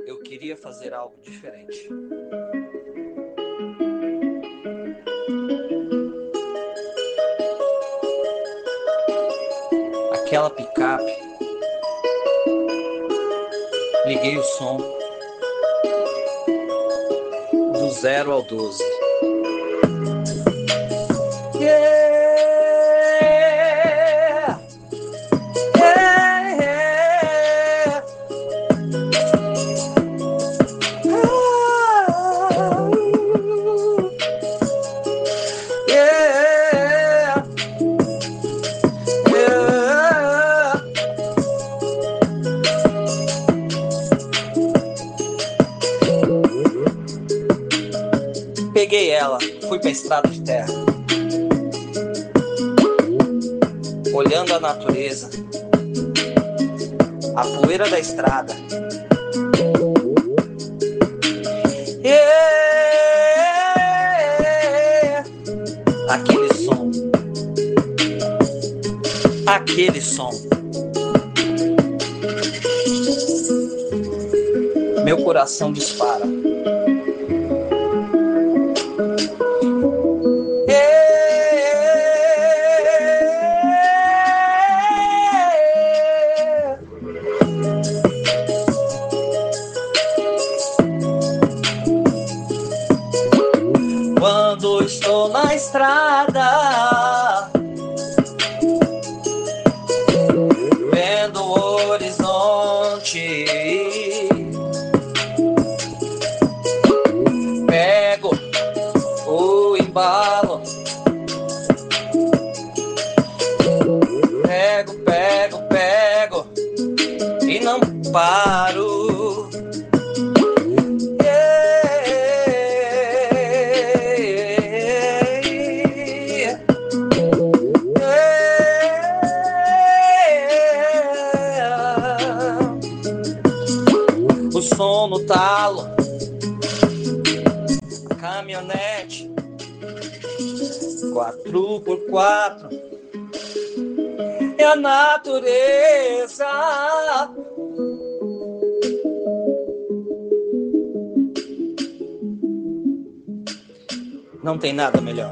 eu queria fazer algo diferente. Aquela picape, liguei o som do 0 ao 12. Yeah! Peguei ela, fui pra estrada de terra, olhando a natureza, a poeira da estrada. Aquele som. Meu coração dispara. Quando estou na estrada, vendo o horizonte, pego o embalo, pego e não paro. O som no talo, a caminhonete 4x4 é a natureza. Não tem nada melhor.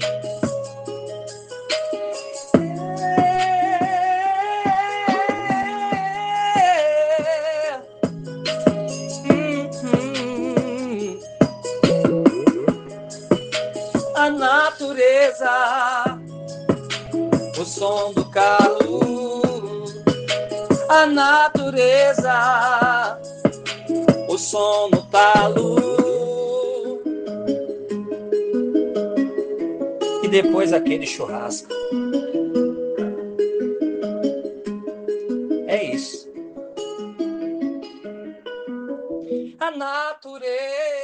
A natureza, o som do carro, a natureza, o som no talo, e depois aquele churrasco. É isso. A natureza.